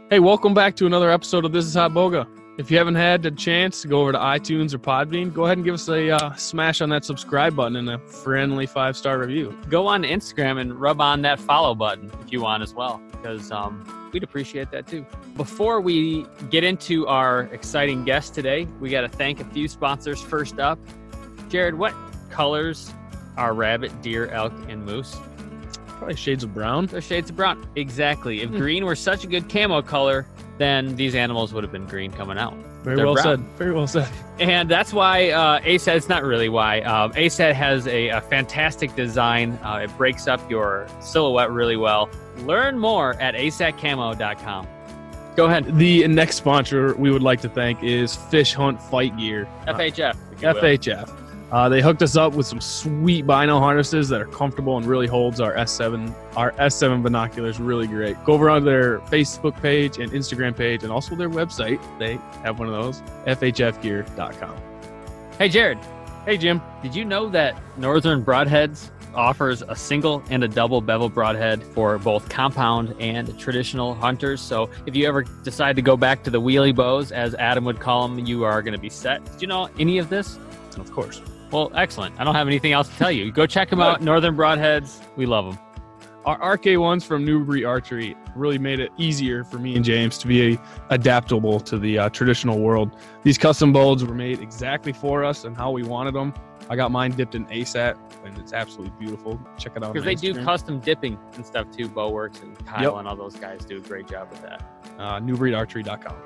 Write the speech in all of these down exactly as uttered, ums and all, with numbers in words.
Hey, welcome back to another episode of This is Hot Boga. If you haven't had a chance to go over to iTunes or Podbean, go ahead and give us a uh, smash on that subscribe button and a friendly five-star review. Go on Instagram and rub on that follow button if you want as well, because um, we'd appreciate that too. Before we get into our exciting guest today, we got to thank a few sponsors. First up, Jared, what colors are rabbit, deer, elk, and moose? Probably shades of brown. They're shades of brown. Exactly. If green were such a good camo color, then these animals would have been green coming out. Very They're well brown. said. Very well said. And that's why uh, A S A D, it's not really why, um, A S A D has a, a fantastic design. Uh, it breaks up your silhouette really well. Learn more at A S A D camo dot com. Go ahead. The next sponsor we would like to thank is Fish Hunt Fight Gear. F H F. if you will. F H F. Uh, they hooked us up with some sweet bino harnesses that are comfortable and really holds our S seven, our S seven binoculars really great. Go over on their Facebook page and Instagram page and also their website. They have one of those, F H F gear dot com. Hey, Jared, Hey, Jim. did you know that Northern Broadheads offers a single and a double bevel broadhead for both compound and traditional hunters? So if you ever decide to go back to the wheelie bows, as Adam would call them, you are going to be set. Did you know any of this? Of course. Well, excellent. I don't have anything else to tell you. Go check them out. Northern Broadheads. We love them. Our R K ones from Newbury Archery really made it easier for me and James to be adaptable to the uh, traditional world. These custom bows were made exactly for us and how we wanted them. I got mine dipped in A S A T, and it's absolutely beautiful. Check it out. Because they do custom dipping and stuff too. Bowworks and Kyle Yep. and all those guys do a great job with that. Uh, Newbury Archery dot com.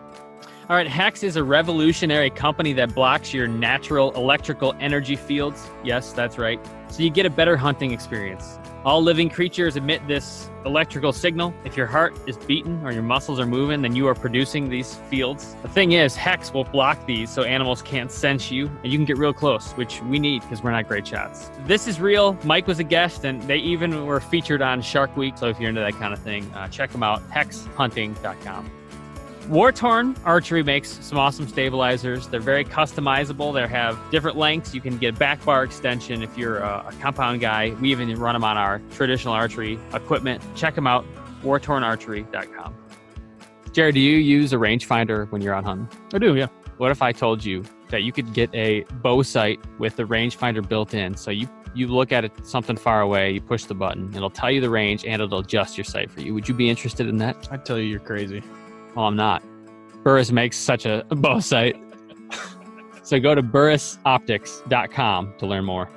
All right, Hex is a revolutionary company that blocks your natural electrical energy fields. Yes, that's right. So you get a better hunting experience. All living creatures emit this electrical signal. If your heart is beating or your muscles are moving, then you are producing these fields. The thing is, Hex will block these so animals can't sense you, and you can get real close, which we need because we're not great shots. This is real. Mike was a guest, and they even were featured on Shark Week. So if you're into that kind of thing, uh, check them out, hex hunting dot com. Wartorn Archery makes some awesome stabilizers. They're very customizable. They have different lengths. You can get a back bar extension if you're a, a compound guy. We even run them on our traditional archery equipment. Check them out, wartorn archery dot com. Jared, do you use a rangefinder when you're out hunting? I do, yeah. What if I told you that you could get a bow sight with the rangefinder built in? So you, you look at it something far away, you push the button, it'll tell you the range, and it'll adjust your sight for you. Would you be interested in that? I'd tell you you're crazy. Well, I'm not. Burris makes such a bow sight. So go to burris optics dot com to learn more.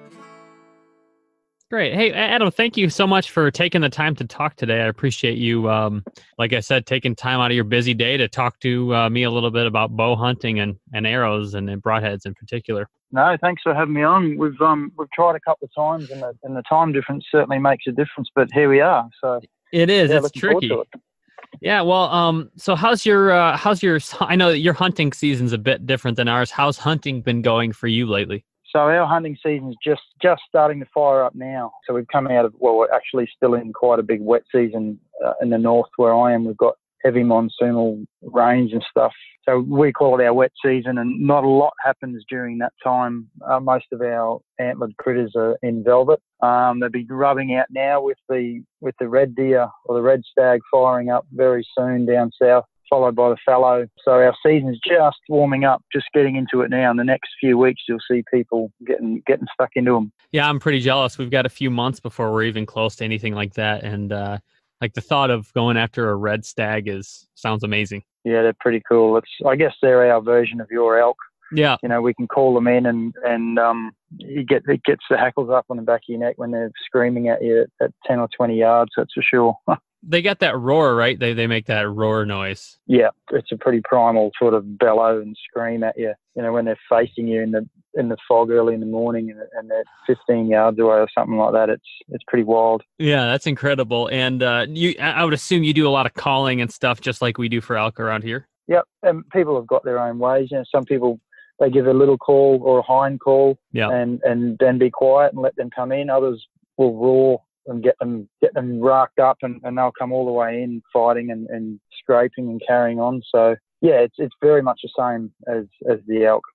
Great. Hey, Adam, thank you so much for taking the time to talk today. I appreciate you, um, like I said, taking time out of your busy day to talk to uh, me a little bit about bow hunting and, and arrows and, and broadheads in particular. No, thanks for having me on. We've um we've tried a couple of times, and the, and the time difference certainly makes a difference. But here we are. So it is. Yeah, it's looking forward tricky. to it. Yeah, well, um, so how's your, uh, how's your, I know that your hunting season's a bit different than ours. How's hunting been going for you lately? So our hunting season's just just starting to fire up now. So we've come out of, well, we're actually still in quite a big wet season uh, in the north where I am. We've got heavy monsoonal rains and stuff. So we call it our wet season, and not a lot happens during that time. Uh, most of our antlered critters are in velvet. Um, they'll be rubbing out now with the with the red deer or the red stag firing up very soon down south, followed by the fallow. So our season's just warming up, just getting into it now. In the next few weeks, you'll see people getting getting stuck into them. Yeah, I'm pretty jealous. We've got a few months before we're even close to anything like that, and uh, like the thought of going after a red stag is sounds amazing. Yeah, they're pretty cool. It's I guess they're our version of your elk. Yeah. You know, we can call them in, and and um, you get it gets the hackles up on the back of your neck when they're screaming at you at ten or twenty yards. That's for sure. They got that roar, right? They they make that roar noise. Yeah, it's a pretty primal sort of bellow and scream at you. You know, when they're facing you in the in the fog early in the morning, and, and they're fifteen yards away or something like that. It's it's pretty wild. Yeah, that's incredible. And uh, you, I would assume you do a lot of calling and stuff, just like we do for elk around here. Yep, and people have got their own ways. You know, some people, they give a little call or a hind call, yeah, and and then be quiet and let them come in. Others will roar and get them get them racked up, and, and they'll come all the way in fighting and, and scraping and carrying on. So yeah, it's it's very much the same as, as the elk.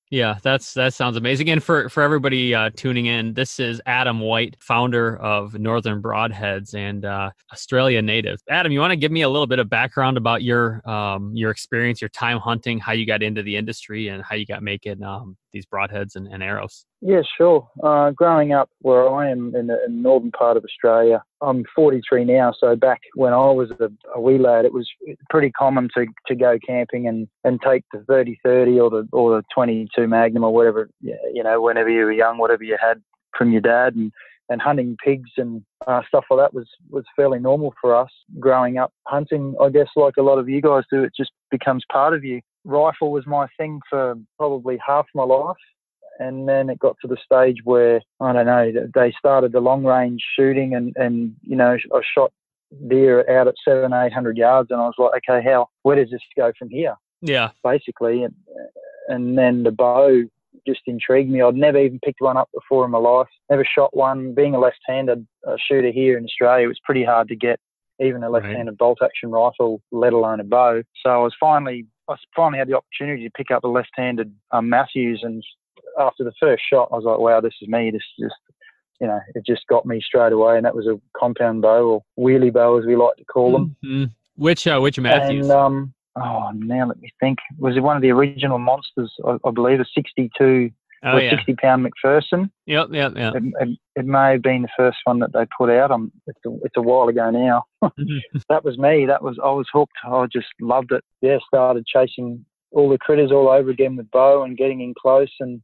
Yeah, that's that sounds amazing. And for for everybody uh, tuning in, this is Adam White, founder of Northern Broadheads and uh, Australia native. Adam, you want to give me a little bit of background about your um, your experience, your time hunting, how you got into the industry, and how you got making um, these broadheads and, and arrows? Yeah, sure. Uh, growing up where I am in the, in the northern part of Australia, I'm forty-three now. So back when I was a, a wee lad, it was pretty common to, to go camping and, and take the thirty thirty or the or the twenty-two Magnum or whatever, you know, whenever you were young, whatever you had from your dad, and, and hunting pigs and uh, stuff like that was, was fairly normal for us growing up. Hunting, I guess, like a lot of you guys do, it just becomes part of you. Rifle was my thing for probably half my life. And then it got to the stage where, I don't know, they started the long range shooting and, and you know, I shot deer out at seven, eight hundred yards, and I was like, okay, how, where does this go from here? Yeah. Basically. And, and then the bow just intrigued me. I'd never even picked one up before in my life, never shot one. Being a left-handed uh, shooter here in Australia, it was pretty hard to get even a left-handed right. bolt action rifle, let alone a bow. So I was finally, I finally had the opportunity to pick up a left-handed um, Matthews, and after the first shot, I was like, wow, this is me. This is just, you know, it just got me straight away. And that was a compound bow, or wheelie bow, as we like to call them. Mm-hmm. Which uh, which Matthews? And, um, oh, now let me think. Was it one of the original monsters, I, I believe, a sixty-two oh, or yeah. sixty pound McPherson? Yep, yep, yep. It, it, it may have been the first one that they put out. Um, it's, a, it's a while ago now. That was me. That was I was hooked. I just loved it. Yeah, started chasing all the critters all over again with bow and getting in close. And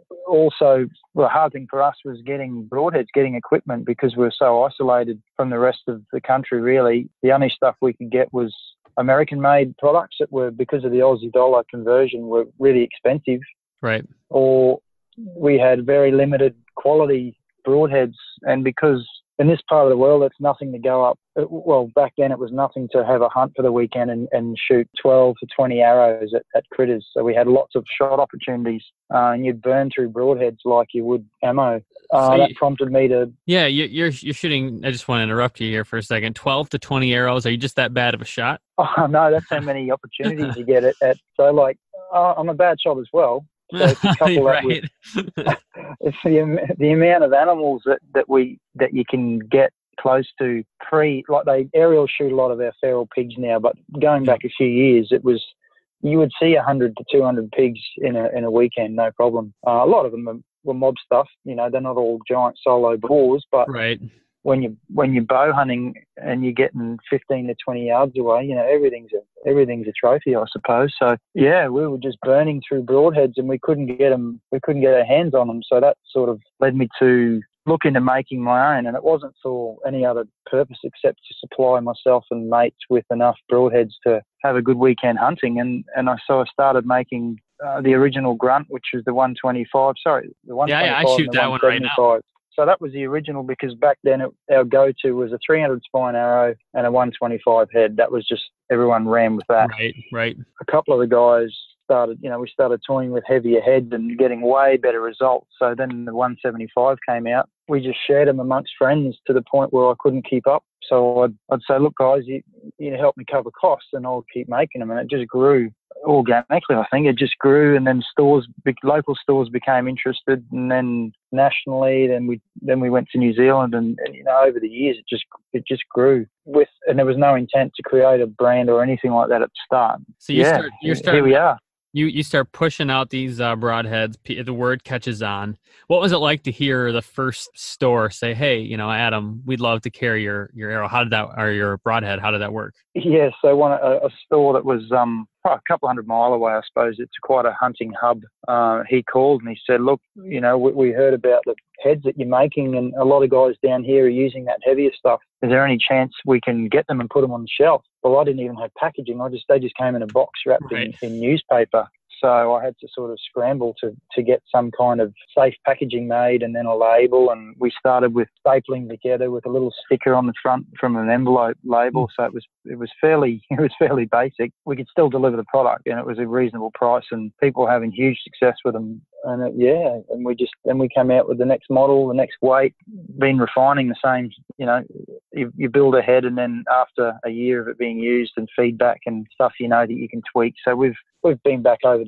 also, the hard thing for us was getting broadheads, getting equipment, because we were so isolated from the rest of the country, really. The only stuff we could get was American-made products that were, because of the Aussie dollar conversion, were really expensive. Right. Or we had very limited quality broadheads, and because in this part of the world, it's nothing to go up. Well, back then it was nothing to have a hunt for the weekend and, and shoot twelve to twenty arrows at, at critters. So we had lots of shot opportunities, uh, and you'd burn through broadheads like you would ammo. Uh, so you, that prompted me to... Yeah, you, you're you're shooting... I just want to interrupt you here for a second. twelve to twenty arrows. Are you just that bad of a shot? Oh, no, that's how many opportunities you get at, at. So, like, uh, I'm a bad shot as well. So if you couple that right. with it's the, the amount of animals that, that we that you can get close to pre, like they aerial shoot a lot of our feral pigs now, but going back a few years, it was you would see a hundred to two hundred pigs in a in a weekend, no problem. Uh, a lot of them are, were mob stuff, you know, they're not all giant solo boars, but right. when you when you're bow hunting and you're getting fifteen to twenty yards away, you know, everything's a everything's a trophy, I suppose. So yeah, we were just burning through broadheads, and we couldn't get them, we couldn't get our hands on them. So that sort of led me to look into making my own, and it wasn't for any other purpose except to supply myself and mates with enough broadheads to have a good weekend hunting. And and I so I started making uh, the original Grunt, which was the one twenty-five. Sorry, the one twenty-five. Yeah, yeah, I shoot that one right now. So that was the original, because back then it, our go-to was a three hundred spine arrow and a one twenty-five head. That was just, everyone ran with that. Right, right. A couple of the guys started, you know, we started toying with heavier heads and getting way better results. So then the one seventy-five came out. We just shared them amongst friends to the point where I couldn't keep up. So I'd, I'd say, look, guys, you, you help me cover costs, and I'll keep making them. And it just grew organically, I think. It just grew, and then stores, local stores became interested, and then nationally, then we then we went to New Zealand, and, and you know, over the years, it just it just grew. With and there was no intent to create a brand or anything like that at the start. So you yeah, start, you're starting, here we are. You you start pushing out these uh, broadheads. The word catches on. What was it like to hear the first store say, "Hey, you know, Adam, we'd love to carry your, your arrow"? How did that, or your broadhead? How did that work? Yeah, so one a, a store that was um a couple hundred mile away, I suppose. It's quite a hunting hub. Uh, he called and he said, "Look, you know, we, we heard about the heads that you're making, and a lot of guys down here are using that heavier stuff. Is there any chance we can get them and put them on the shelf?" Well, I didn't even have packaging. I just they just came in a box wrapped right. in, in newspaper. So I had to sort of scramble to, to get some kind of safe packaging made, and then a label. And we started with stapling together with a little sticker on the front from an envelope label. So it was it was fairly it was fairly basic. We could still deliver the product, and it was a reasonable price, and people were having huge success with them. And it, yeah, and we just then we came out with the next model, the next weight. Been refining the same. You know, you, you build a head, and then after a year of it being used and feedback and stuff, you know that you can tweak. So we've we've been back over to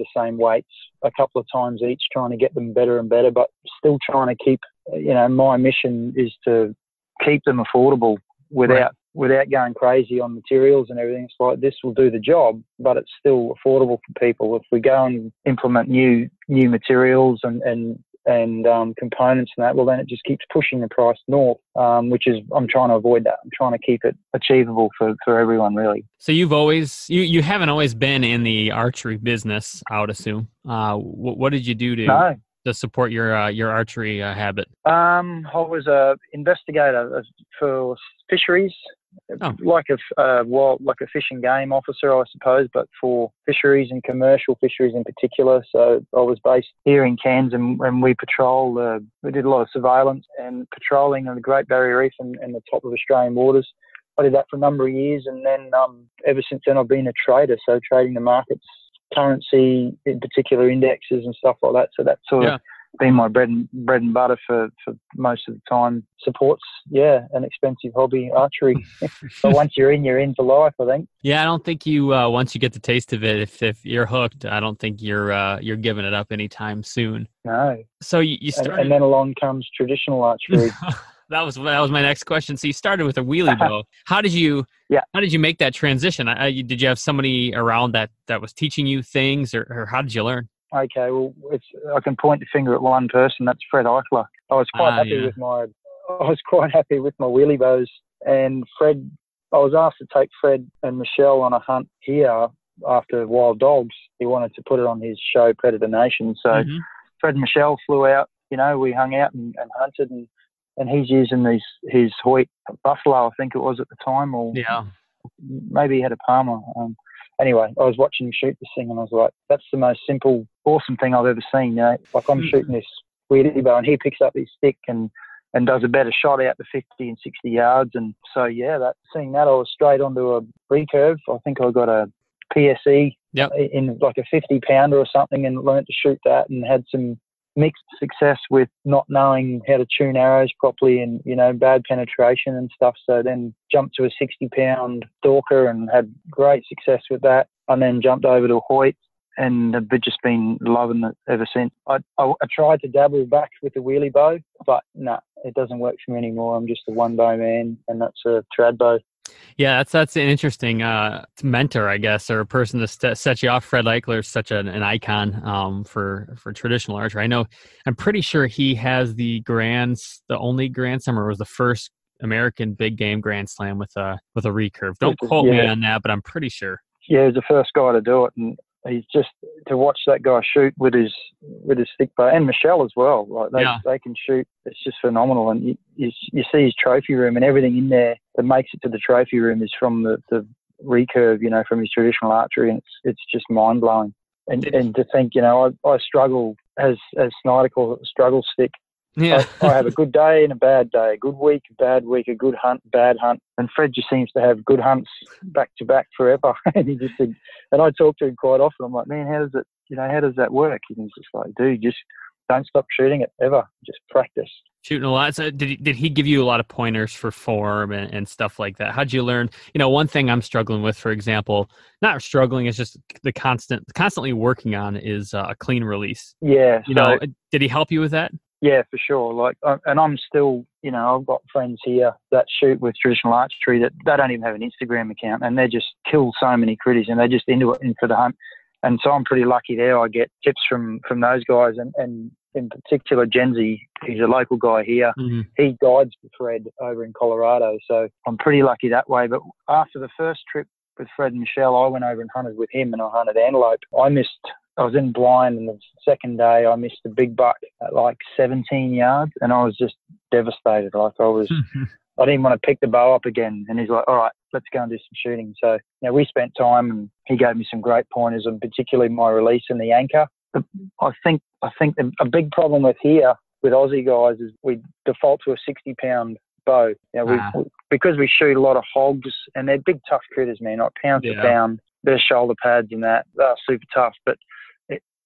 the same weights a couple of times each, trying to get them better and better, but still trying to keep, you know, my mission is to keep them affordable without right. without going crazy on materials and everything. It's like, this will do the job, but it's still affordable for people. If we go and implement new new materials and, and and um, components and that, well, then it just keeps pushing the price north, um, which is, I'm trying to avoid that. I'm trying to keep it achievable for, for everyone, really. So you've always, you, you haven't always been in the archery business, I would assume. Uh, what, what did you do to, no. to support your uh, your archery uh, habit? Um, I was a investigator for fisheries. Oh. Like a uh, well, like a fish and game officer, I suppose, but for fisheries and commercial fisheries in particular. So I was based here in Cairns, and, and we patrol. Uh, we did a lot of surveillance and patrolling on the Great Barrier Reef and, and the top of Australian waters. I did that for a number of years, and then um, ever since then I've been a trader, so trading the markets, currency, in particular indexes and stuff like that. So that's sort yeah. of been my bread and bread and butter for, for most of the time. Supports, yeah, an expensive hobby, archery. But once you're in, you're in for life, I think. Yeah, I don't think you uh, once you get the taste of it, if if you're hooked, I don't think you're uh, you're giving it up anytime soon. No. So you, you started, and, and then along comes traditional archery. That was that was my next question. So you started with a wheelie bow. How did you? Yeah. How did you make that transition? I, you, did you have somebody around that that was teaching you things, or, or how did you learn? Okay, well, it's I can point the finger at one person. That's Fred Eichler. I was quite uh, happy yeah. with my. I was quite happy with my wheelie bows, and Fred. I was asked to take Fred and Michelle on a hunt here after Wild Dogs. He wanted to put it on his show Predator Nation. So mm-hmm. Fred and Michelle flew out. You know, we hung out and, and hunted, and, and he's using these his Hoyt Buffalo, I think it was at the time, or yeah, maybe he had a Palmer. Um, Anyway, I was watching him shoot this thing, and I was like, that's the most simple, awesome thing I've ever seen. You know, like I'm shooting this wheelie bow, and he picks up his stick and, and does a better shot out to fifty and sixty yards. And so, yeah, that seeing that, I was straight onto a recurve. I think I got a P S E yep. in like a fifty pounder or something, and learned to shoot that, and had some mixed success with not knowing how to tune arrows properly, and, you know, bad penetration and stuff. So then jumped to a sixty pound Stalker and had great success with that, and then jumped over to Hoyt, and I've just been loving it ever since. I, I, I tried to dabble back with the wheelie bow, but no, nah, it doesn't work for me anymore. I'm just a one bow man, and that's a trad bow. Yeah, that's that's an interesting uh, mentor, I guess, or a person to st- set you off. Fred Eichler is such an, an icon um, for for traditional archery. I know, I'm pretty sure he has the grand, the only Grand Slam, or was the first American big game Grand Slam with a with a recurve. Don't quote yeah. me on that, but I'm pretty sure. Yeah, he's the first guy to do it, and he's just to watch that guy shoot with his with his stick bow, and Michelle as well. Like they yeah. they can shoot. It's just phenomenal, and you, you you see his trophy room, and everything in there that makes it to the trophy room is from the, the recurve, you know, from his traditional archery, and it's it's just mind blowing. And and to think, you know, I, I struggle as as Snyder calls it, struggle stick. Yeah. I, I have a good day and a bad day, a good week, a bad week, a good hunt, bad hunt. And Fred just seems to have good hunts back to back forever. and he just said, and I talk to him quite often. I'm like, man, how does it, you know, how does that work? And he's just like, dude, just don't stop shooting it ever. Just practice. Shooting a lot. So did he, did he give you a lot of pointers for form and, and stuff like that? How'd you learn? You know, one thing I'm struggling with, for example, not struggling, is just the constant, constantly working on is uh, a clean release. Yeah. You so, know, did he help you with that? Yeah, for sure. Like, and I'm still, you know, I've got friends here that shoot with traditional archery that they don't even have an Instagram account, and they just kill so many critters, and they're just into it in for the hunt. And so I'm pretty lucky there. I get tips from, from those guys, and, and in particular, Genzi, he's a local guy here. Mm-hmm. He guides Fred over in Colorado, so I'm pretty lucky that way. But after the first trip with Fred and Michelle, I went over and hunted with him, and I hunted antelope. I missed. I was in blind, and the second day I missed a big buck at like seventeen yards, and I was just devastated. Like I was, I didn't want to pick the bow up again. And he's like, all right, let's go and do some shooting. So, you know, we spent time, and he gave me some great pointers, and particularly my release and the anchor. I think, I think a big problem with here with Aussie guys is we default to a sixty pound bow. You know, we, ah. because we shoot a lot of hogs, and they're big, tough critters, man, like pound yeah. for pound. Their shoulder pads and that, they're super tough, but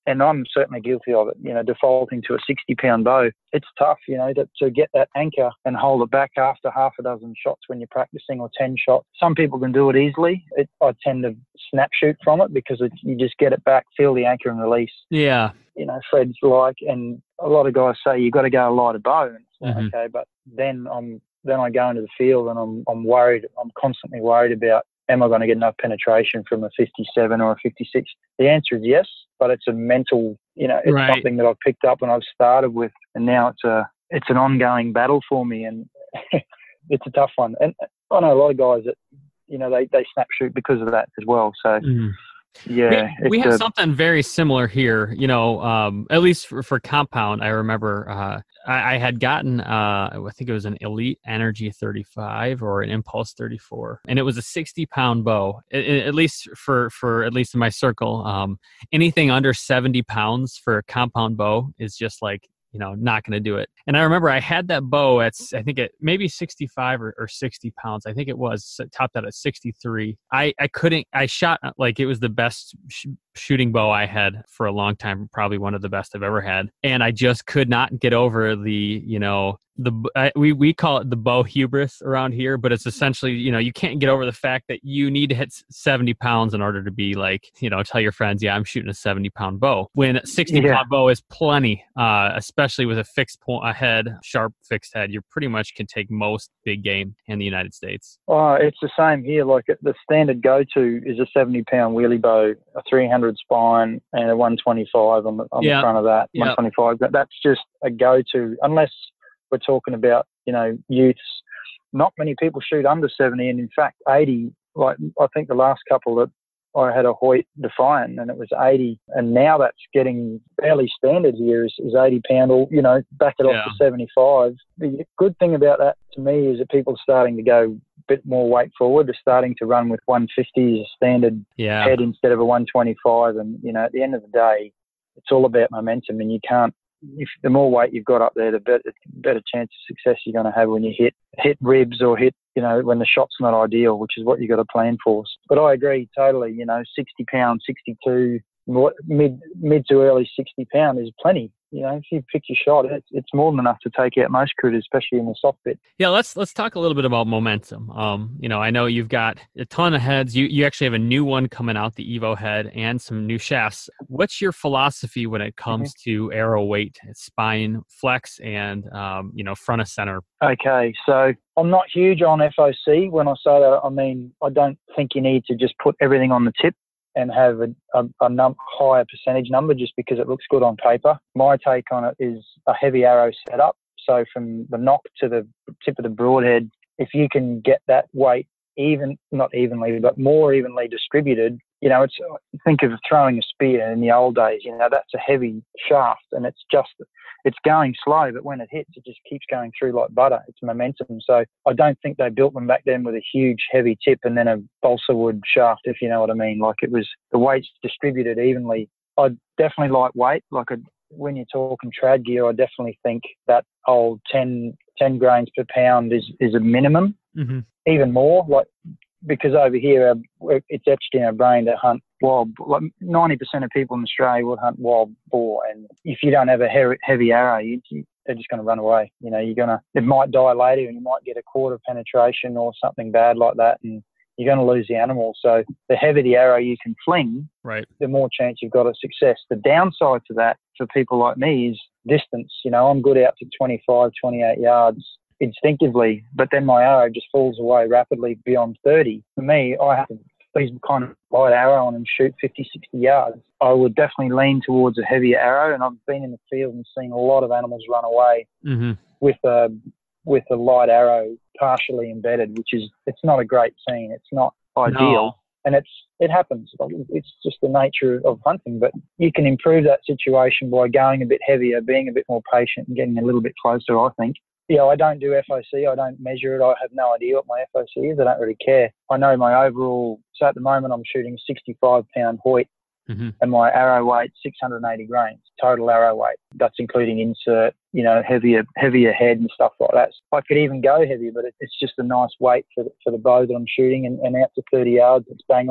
and I'm certainly guilty of it, you know, defaulting to a sixty pound bow. It's tough, you know, to, to get that anchor and hold it back after half a dozen shots when you're practicing, or ten shots. Some people can do it easily. It, I tend to snap shoot from it because it, you just get it back, feel the anchor and release. Yeah. You know, Fred's like, and a lot of guys say you've got to go light a bow. And it's like, Mm-hmm. okay, but then I'm then I go into the field and I'm I'm worried. I'm constantly worried about, am I going to get enough penetration from a fifty-seven or a fifty-six? The answer is yes, but it's a mental, you know, it's Right. something that I've picked up and I've started with, and now it's a it's an ongoing battle for me, and it's a tough one. And I know a lot of guys that, you know, they, they snap shoot because of that as well. So. Mm-hmm. Yeah, we, we it's have a, something very similar here, you know, um, at least for, for compound. I remember uh, I, I had gotten, uh, I think it was an Elite Energy thirty-five or an Impulse thirty-four, and it was a sixty pound bow, at, at least for, for at least in my circle. Um, anything under seventy pounds for a compound bow is just like, you know, not going to do it. And I remember I had that bow at, I think it maybe sixty-five or, or sixty pounds. I think it was topped out at sixty-three. I, I couldn't, I shot like it was the best sh- shooting bow I had for a long time, probably one of the best I've ever had. And I just could not get over the, you know, the I, we we call it the bow hubris around here, but it's essentially, you know, you can't get over the fact that you need to hit seventy pounds in order to be like, you know, tell your friends, yeah, I'm shooting a seventy pound bow. When a sixty Yeah. pound bow is plenty, uh, especially with a fixed point a head, sharp fixed head, you pretty much can take most big game in the United States. Oh, it's the same here. Like the standard go-to is a seventy pound wheelie bow, a three hundred spine, and a one twenty-five on the, on Yeah. the front of that. Yeah. one twenty-five. But that's just a go-to, unless we're talking about, you know, youths. Not many people shoot under seventy, and in fact, eighty. Like I think the last couple that I had a Hoyt Defiant, and it was eighty, and now that's getting fairly standard here is, is eighty pound, or, you know, back it Yeah. off to seventy-five. The good thing about that to me is that people are starting to go a bit more weight forward. They're starting to run with one fifty as a standard Yeah. head instead of a one twenty-five, and, you know, at the end of the day, it's all about momentum, and you can't, if the more weight you've got up there, the better, better chance of success you're going to have when you hit hit ribs or hit, you know, when the shot's not ideal, which is what you got to plan for. But I agree totally. You know, sixty pound, sixty-two, mid mid to early sixty pound is plenty. You know, if you pick your shot, it's, it's more than enough to take out most critters, especially in the soft bit. Yeah, let's let's talk a little bit about momentum. Um, you know, I know you've got a ton of heads. You you actually have a new one coming out, the Evo head, and some new shafts. What's your philosophy when it comes mm-hmm. to arrow weight, spine flex, and um, you know, front of center? Okay, so I'm not huge on F O C. When I say that, I mean I don't think you need to just put everything on the tip and have a, a, a num- higher percentage number just because it looks good on paper. My take on it is a heavy arrow setup. So from the nock to the tip of the broadhead, if you can get that weight even, not evenly, but more evenly distributed, you know, it's, think of throwing a spear in the old days, you know, that's a heavy shaft and it's just, it's going slow, but when it hits, it just keeps going through like butter. It's momentum. So I don't think they built them back then with a huge heavy tip and then a balsa wood shaft, if you know what I mean. Like it was, the weight's distributed evenly. I definitely like weight. Like a, when you're talking trad gear, I definitely think that old ten, ten grains per pound is, is a minimum. Mm-hmm. Even more, like, because over here uh, it's etched in our brain to hunt wild. Like ninety percent of people in Australia would hunt wild boar, and if you don't have a he- heavy arrow, you, you, they're just going to run away. You know, you're gonna it might die later, and you might get a quarter penetration or something bad like that, and you're going to lose the animal. So the heavier the arrow you can fling, right, the more chance you've got of success. The downside to that for people like me is distance. You know, I'm good out to twenty-five, twenty-eight yards instinctively, but then my arrow just falls away rapidly beyond thirty. For me, I have to please kind of light arrow on and shoot fifty, sixty yards. I would definitely lean towards a heavier arrow, and I've been in the field and seen a lot of animals run away mm-hmm. with a with a light arrow partially embedded, which is, it's not a great scene. It's not ideal. No. And it's it happens. It's just the nature of hunting. But you can improve that situation by going a bit heavier, being a bit more patient, and getting a little bit closer, I think. Yeah, I don't do F O C. I don't measure it. I have no idea what my F O C is. I don't really care. I know my overall. So at the moment, I'm shooting a sixty-five pound Hoyt, mm-hmm. and my arrow weight six hundred eighty grains total arrow weight. That's including insert, you know, heavier heavier head and stuff like that. I could even go heavier, but it, it's just a nice weight for the, for the bow that I'm shooting, and, and out to thirty yards, it's bang on.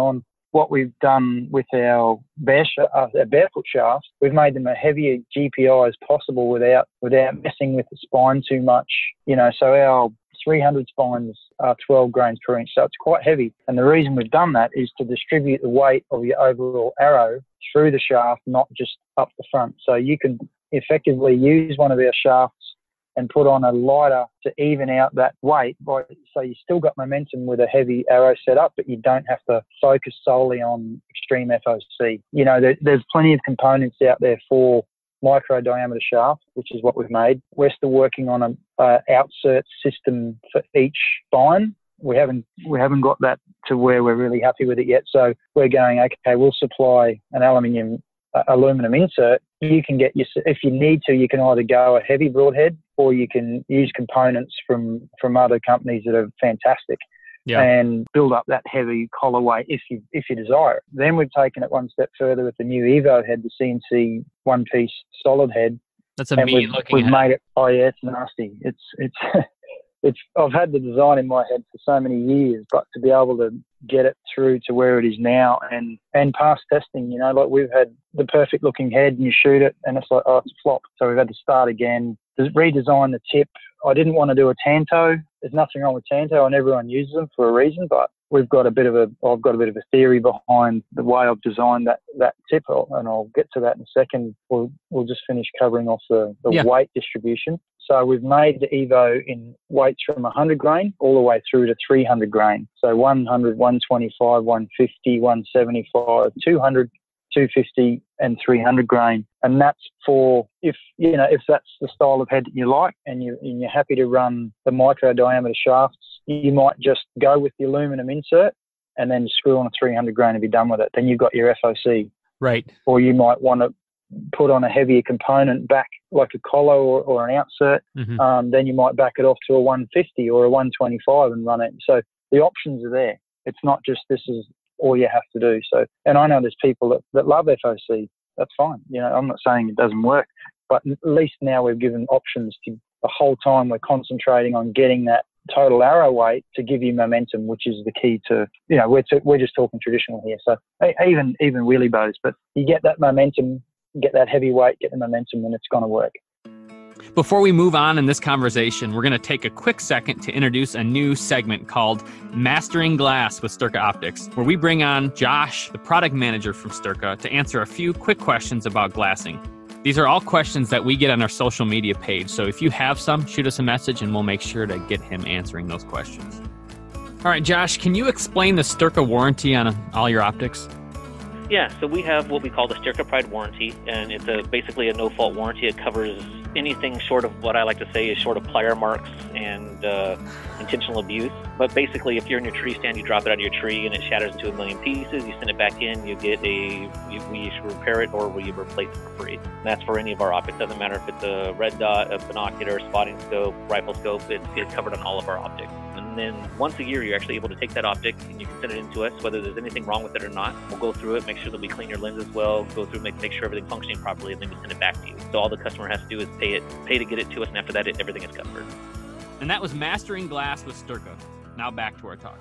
what we've done with our, bare sh- uh, our barefoot shafts, we've made them a heavier G P I as possible without without messing with the spine too much. You know, so our three hundred spines are twelve grains per inch, so it's quite heavy. And the reason we've done that is to distribute the weight of your overall arrow through the shaft, not just up the front. So you can effectively use one of our shafts and put on a lighter to even out that weight. So you still got momentum with a heavy arrow setup, but you don't have to focus solely on extreme F O C. You know, there, there's plenty of components out there for micro diameter shaft, which is what we've made. We're still working on an uh, outsert system for each spine. We haven't we haven't got that to where we're really happy with it yet. So we're going, okay, we'll supply an aluminium uh, aluminum insert. You can get your, if you need to, you can either go a heavy broadhead or you can use components from from other companies that are fantastic. Yeah. And build up that heavy collar weight if you if you desire it. Then we've taken it one step further with the new Evo head, the C N C one piece solid head. That's a mean looking. We've made it. Oh yeah, it's nasty. It's it's it's. I've had the design in my head for so many years, but to be able to get it through to where it is now and and pass testing, you know, like we've had the perfect looking head and you shoot it and it's like, oh, it's a flop. So we've had to start again, redesign the tip. I didn't want to do a Tanto. There's nothing wrong with Tanto, and everyone uses them for a reason. But we've got a bit of a, I've got a bit of a theory behind the way I've designed that that tip, and I'll get to that in a second. We'll we'll just finish covering off the, the yeah. weight distribution. So we've made the Evo in weights from one hundred grain all the way through to three hundred grain. So one hundred, one twenty-five, one fifty, one seventy-five, two hundred, two fifty and three hundred grain. And that's for, if you know, if that's the style of head that you like and, you, and you're happy to run the micro diameter shafts, you might just go with the aluminum insert and then screw on a three hundred grain and be done with it. Then you've got your F O C. Right. Or you might want to put on a heavier component back, like a collar or, or an outsert. Mm-hmm. Um, then you might back it off to a one fifty or a one twenty-five and run it. So the options are there. It's not just this is all you have to do. So, and I know there's people that, that love F O C. That's fine. You know, I'm not saying it doesn't work, but at least now we've given options to the whole time we're concentrating on getting that total arrow weight to give you momentum, which is the key to, you know, we're, to, we're just talking traditional here. So even, even wheelie bows, but you get that momentum, get that heavy weight, get the momentum, and it's going to work. Before we move on in this conversation, we're going to take a quick second to introduce a new segment called Mastering Glass with Sturka Optics, where we bring on Josh, the product manager from Sturka, to answer a few quick questions about glassing. These are all questions that we get on our social media page, so if you have some, shoot us a message and we'll make sure to get him answering those questions. All right, Josh, can you explain the Sturka warranty on all your optics? Yeah, so we have what we call the Sturka Pride warranty, and it's a, basically a no-fault warranty. It covers anything short of what I like to say is short of plier marks and uh, intentional abuse. But basically, if you're in your tree stand, you drop it out of your tree and it shatters into a million pieces, you send it back in, you get a, you, we should repair it or we replace it for free. And that's for any of our optics. Doesn't matter if it's a red dot, a binocular, spotting scope, rifle scope, it's, it's covered on all of our optics. And then once a year, you're actually able to take that optic and you can send it in to us, whether there's anything wrong with it or not. We'll go through it, make sure that we clean your lens as well, go through, make, make sure everything's functioning properly, and then we send it back to you. So all the customer has to do is pay it, pay to get it to us, and after that, it, everything is covered. And that was Mastering Glass with Sturka. Now back to our talk.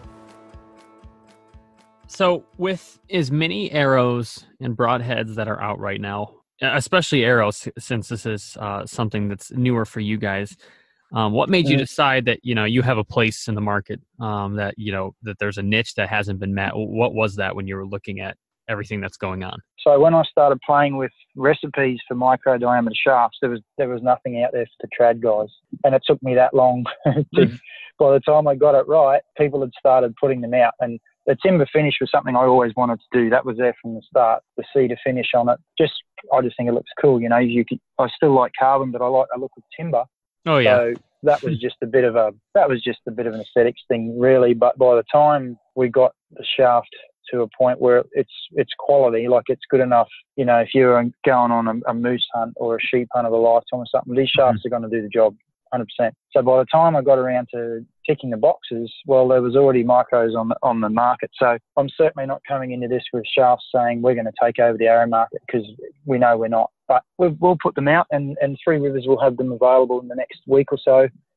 So with as many arrows and broadheads that are out right now, especially arrows, since this is uh, something that's newer for you guys, Um, what made you decide that, you know, you have a place in the market, um, that, you know, that there's a niche that hasn't been met? What was that when you were looking at everything that's going on? So when I started playing with recipes for micro diameter shafts, there was there was nothing out there for the trad guys. And it took me that long. to, by the time I got it right, people had started putting them out. And the timber finish was something I always wanted to do. That was there from the start. The cedar finish on it. Just, I just think it looks cool. You know, you could, I still like carbon, but I like the look of timber. Oh yeah. So that was just a bit of a that was just a bit of an aesthetics thing, really. But by the time we got the shaft to a point where it's it's quality, like it's good enough, you know, if you're going on a, a moose hunt or a sheep hunt of a lifetime or something, these shafts mm-hmm. are going to do the job, one hundred percent. So by the time I got around to ticking the boxes, well, there was already micros on the, on the market. So I'm certainly not coming into this with shafts saying we're going to take over the arrow market, because we know we're not. But we've, we'll put them out, and, and Three Rivers will have them available in the next week or so.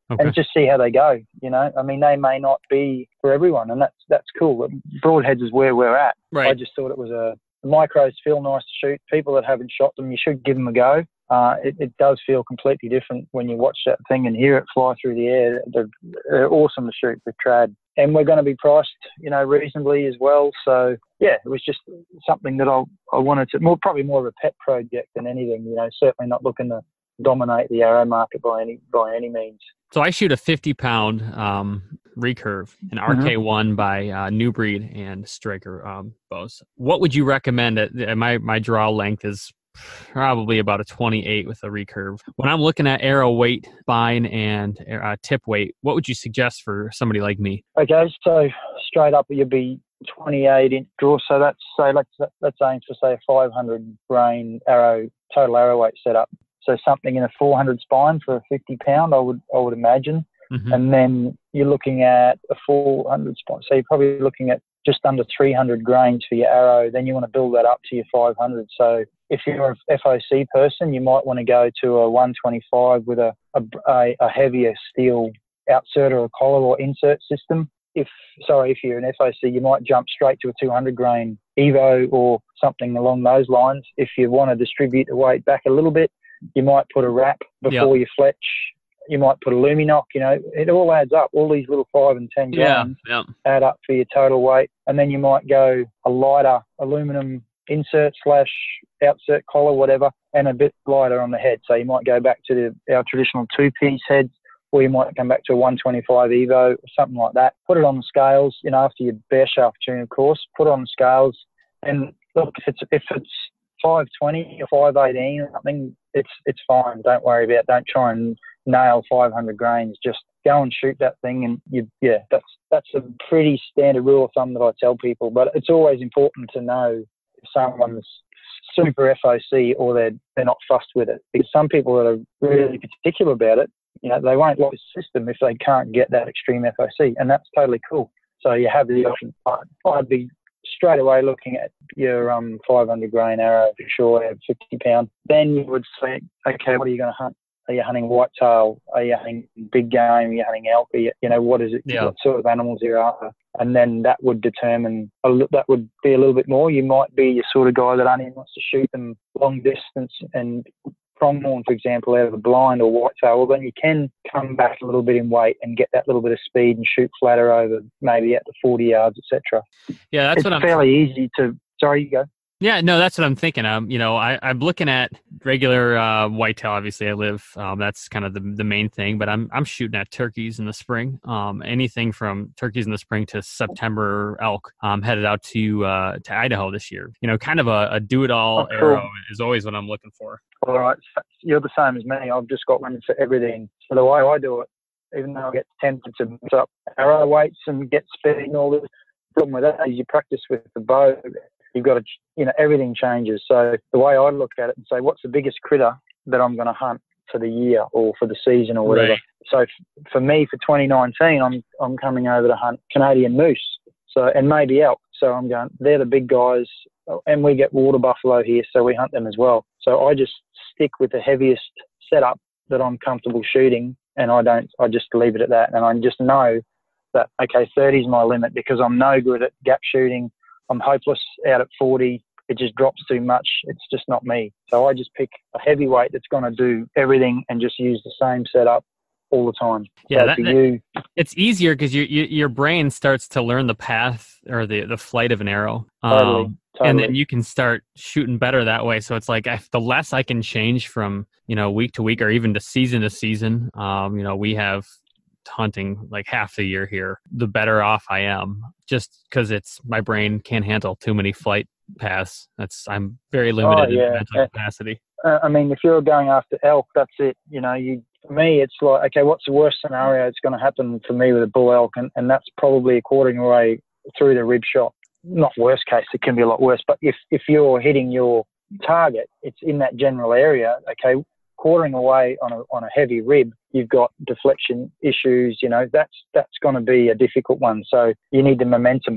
Okay. and just see how they go. You know, I mean, they may not be for everyone, and that's that's cool. Broadheads is where we're at. Right. I just thought it was a the micros feel nice to shoot. People that haven't shot them, you should give them a go. Uh, it, it does feel completely different when you watch that thing and hear it fly through the air. They're, they're awesome to shoot with trad. And we're going to be priced, you know, reasonably as well. So, yeah, it was just something that I I wanted to, more probably more of a pet project than anything, you know, certainly not looking to dominate the arrow market by any by any means. So I shoot a fifty pound um, recurve, an R K one by uh, New Breed and Striker um, bows. What would you recommend? At, my my draw length is probably about a twenty-eight with a recurve. When I'm looking at arrow weight, spine, and uh, tip weight, what would you suggest for somebody like me? Okay, so straight up you'd be twenty-eight inch draw. So that's say let's let's aim for say a five hundred grain arrow total arrow weight setup. So something in a four hundred spine for a fifty pound, I would I would imagine. Mm-hmm. And then you're looking at a four hundred spine. So you're probably looking at just under three hundred grains for your arrow. Then you want to build that up to your five hundred. So if you're an F O C person, you might want to go to a one twenty-five with a, a, a heavier steel outsert or a collar or insert system. If sorry, if you're an F O C, you might jump straight to a two hundred grain Evo or something along those lines. If you want to distribute the weight back a little bit, you might put a wrap before yep. you fletch. You might put a Luminoc. You know, it all adds up. All these little five and ten grams yeah, yeah. add up for your total weight. And then you might go a lighter aluminum insert slash outsert collar, whatever, and a bit lighter on the head. So you might go back to the, our traditional two-piece heads, or you might come back to a one twenty-five Evo or something like that. Put it on the scales, you know, after your bare shaft tune, of course. Put it on the scales, and look, if it's if it's five twenty or five eighteen or something, it's it's fine. Don't worry about it. Don't try and nail five hundred grains. Just go and shoot that thing, and you yeah, that's that's a pretty standard rule of thumb that I tell people. But it's always important to know if someone's super F O C or they're they're not fussed with it, because some people that are really particular about it, you know, they won't like the system if they can't get that extreme F O C, and that's totally cool. So you have the option. I'd be straight away looking at your um five hundred grain arrow for sure, fifty pound. Then you would say, okay, what are you going to hunt? Are you hunting whitetail? Are you hunting big game? Are you hunting elk? Are you, you know, what is it? Yeah. What sort of animals you're after? And then that would determine, a, that would be a little bit more. You might be your sort of guy that only wants to shoot them long distance and pronghorn, for example, out of a blind or whitetail. Well, then you can come back a little bit in weight and get that little bit of speed and shoot flatter over maybe at the forty yards, et cetera. Yeah, that's it's what I'm fairly easy to. Sorry, you go. Yeah, no, that's what I'm thinking. Um, you know, I, I'm looking at regular uh, whitetail. Obviously, I live. Um, that's kind of the the main thing. But I'm I'm shooting at turkeys in the spring. Um, anything from turkeys in the spring to September elk. I'm headed out to uh, to Idaho this year. You know, kind of a, a do it all oh, cool. arrow is always what I'm looking for. All right, you're the same as me. I've just got one for everything. So the way I do it, even though I get tempted to mix up arrow weights and get speed and all this, the problem with that is you practice with the bow. You've got to, you know, everything changes. So the way I look at it and say, what's the biggest critter that I'm going to hunt for the year or for the season or whatever. Right. So f- for me, for twenty nineteen, I'm I'm coming over to hunt Canadian moose. So and maybe elk. So I'm going. They're the big guys, and we get water buffalo here, so we hunt them as well. So I just stick with the heaviest setup that I'm comfortable shooting, and I don't. I just leave it at that, and I just know that okay, thirty is my limit because I'm no good at gap shooting. I'm hopeless out at forty. It just drops too much. It's just not me. So I just pick a heavyweight that's going to do everything and just use the same setup all the time. Yeah, so that, for you, it's easier because you, you, your brain starts to learn the path or the, the flight of an arrow. Totally, um, totally. And then you can start shooting better that way. So it's like if the less I can change from, you know, week to week or even to season to season, um, you know, we have hunting like half the year here, the better off I am, just because it's my brain can't handle too many flight paths. That's I'm very limited oh, yeah. in mental capacity. Uh, I mean, if you're going after elk, that's it. You know, you for me, it's like, okay, what's the worst scenario that's going to happen for me with a bull elk? And, and that's probably a quartering away through the rib shot. Not worst case, it can be a lot worse. But if, if you're hitting your target, it's in that general area, okay, quartering away on a on a heavy rib, you've got deflection issues, you know, that's that's going to be a difficult one. So you need the momentum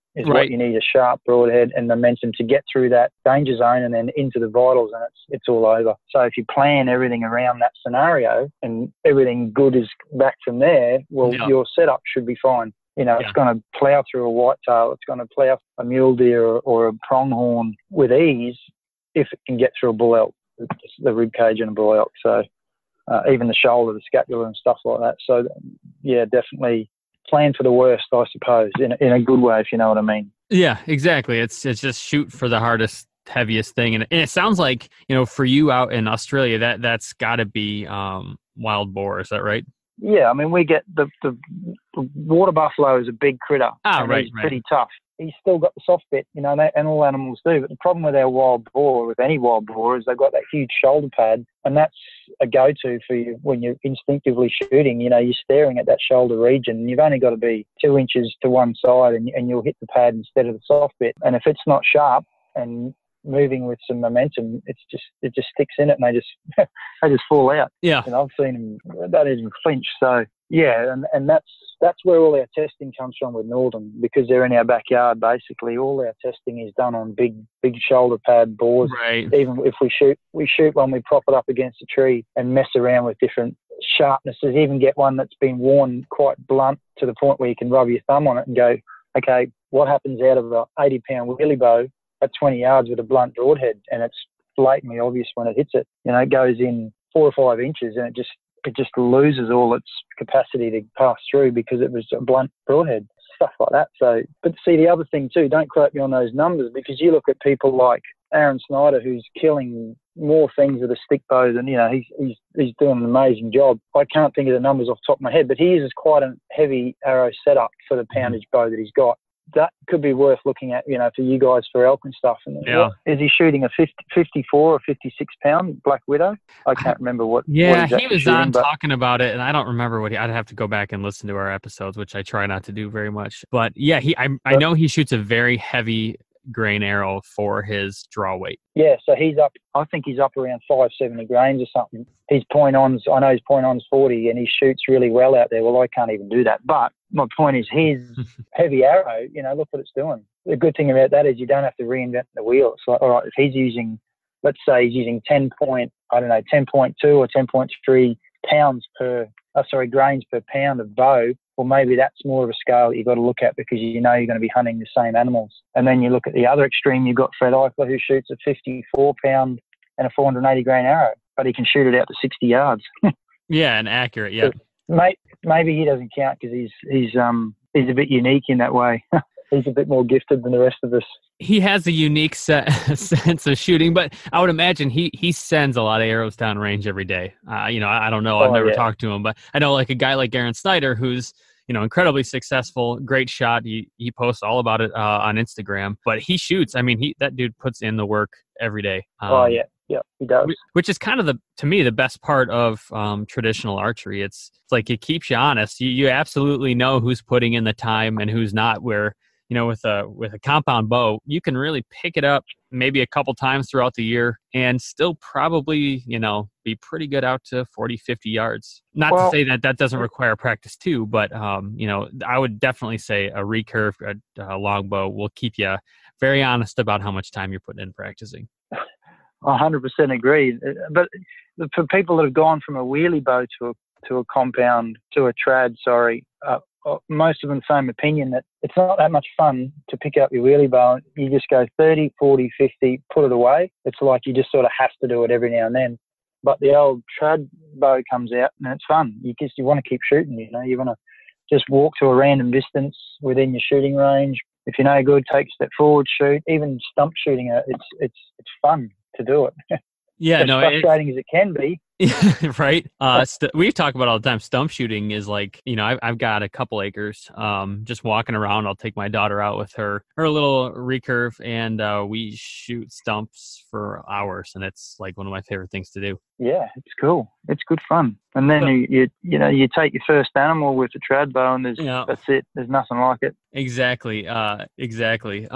is Right. what you need, a sharp broadhead and momentum to get through that danger zone and then into the vitals, and it's it's all over. So if you plan everything around that scenario and everything good is back from there, well, Yeah. your setup should be fine. You know, Yeah. it's going to plough through a whitetail, it's going to plough a mule deer or, or a pronghorn with ease if it can get through a bull elk, the rib cage in a bull elk. So uh, even the shoulder, the scapula and stuff like that. So, yeah, definitely plan for the worst, I suppose, in a, in a good way, if you know what I mean. Yeah, exactly. It's it's just shoot for the hardest, heaviest thing, and, and it sounds like, you know, for you out in Australia, that that's got to be um, wild boar. Is that right? Yeah, I mean, we get the, the, the water buffalo is a big critter. Ah, and right, he's right. pretty tough. He's still got the soft bit, you know, and, they, and all animals do. But the problem with our wild boar, with any wild boar, is they've got that huge shoulder pad, and that's a go-to for you when you're instinctively shooting. You know, you're staring at that shoulder region, and you've only got to be two inches to one side, and, and you'll hit the pad instead of the soft bit. And if it's not sharp and moving with some momentum, it's just it just sticks in it, and they just they just fall out. Yeah. And I've seen them, that isn't flinch. So yeah, and, and that's that's where all our testing comes from with Northern, because they're in our backyard. Basically, all our testing is done on big big shoulder pad boars. Right. Even if we shoot we shoot one, we prop it up against a tree and mess around with different sharpnesses. Even get one that's been worn quite blunt to the point where you can rub your thumb on it and go, okay, what happens out of a eighty pound wheelie bow at twenty yards with a blunt broadhead? And it's blatantly obvious when it hits it. You know, it goes in four or five inches and it just it just loses all its capacity to pass through because it was a blunt broadhead, stuff like that. So, but see, the other thing too, don't quote me on those numbers, because you look at people like Aaron Snyder, who's killing more things with a stick bow than, you know, he's he's he's doing an amazing job. I can't think of the numbers off the top of my head, but he uses quite a heavy arrow setup for the poundage bow that he's got. That could be worth looking at, you know, for you guys for elk and stuff. And Yeah. what, is he shooting a fifty, fifty-four or fifty-six pound Black Widow? I can't remember what. Yeah, what he's he actually was shooting, on but talking about it, and I don't remember what he. I'd have to go back and listen to our episodes, which I try not to do very much. But yeah, he. I, I know he shoots a very heavy grain arrow for his draw weight. yeah, so he's up. I think he's up around five seventy grains or something. His point on's, I know his point on's forty, and he shoots really well out there. Well, I can't even do that. But my point is, his heavy arrow, you know, look what it's doing. The good thing about that is you don't have to reinvent the wheel. It's like, all right, if he's using, let's say he's using ten point, I don't know, ten point two or ten point three pounds per, oh, sorry, grains per pound of bow, well, maybe that's more of a scale that you've got to look at, because you know you're going to be hunting the same animals. And then you look at the other extreme, you've got Fred Eichler, who shoots a fifty-four pound and a four hundred eighty grain arrow, but he can shoot it out to sixty yards. Yeah, and accurate. Yeah. Mate, maybe he doesn't count because he's he's um he's a bit unique in that way. He's a bit more gifted than the rest of us. He has a unique set, sense of shooting, but I would imagine he he sends a lot of arrows down range every day. Uh, you know, I, I don't know. I've Oh, never yeah. talked to him, but I know like a guy like Aaron Snyder, who's, you know, incredibly successful, great shot. He he posts all about it uh, on Instagram, but he shoots. I mean, he that dude puts in the work every day. Um, oh yeah, yeah, he does. wh- Which is kind of the, to me, the best part of um, traditional archery. It's, it's like it keeps you honest. You you absolutely know who's putting in the time and who's not. Where, you know, with a with a compound bow, you can really pick it up maybe a couple times throughout the year and still probably, you know, be pretty good out to forty, fifty yards. Not Well- to say that that doesn't require practice too, but, um, you know, I would definitely say a recurve, a, a longbow will keep you very honest about how much time you're putting in practicing. I one hundred percent agree. But for people that have gone from a wheelie bow to a to a compound to a trad, sorry, uh, uh, most of them same opinion that it's not that much fun to pick up your wheelie bow. You just go thirty, forty, fifty, put it away. It's like you just sort of have to do it every now and then. But the old trad bow comes out and it's fun. You just you want to keep shooting. You know, you want to just walk to a random distance within your shooting range. If you're no good, take a step forward, shoot. Even stump shooting, uh, it's it's it's fun to do it. Yeah, as no, it's, frustrating as it can be. right. Uh, st- we talk about all the time. Stump shooting is like, you know, I've, I've got a couple acres. Um, just walking around, I'll take my daughter out with her, her little recurve, and uh, we shoot stumps for hours, and it's like one of my favorite things to do. Yeah, it's cool. It's good fun. And then So- you, you you know you take your first animal with a trad bow, and there's Yeah. that's it. There's nothing like it. Exactly. Uh, exactly. Um,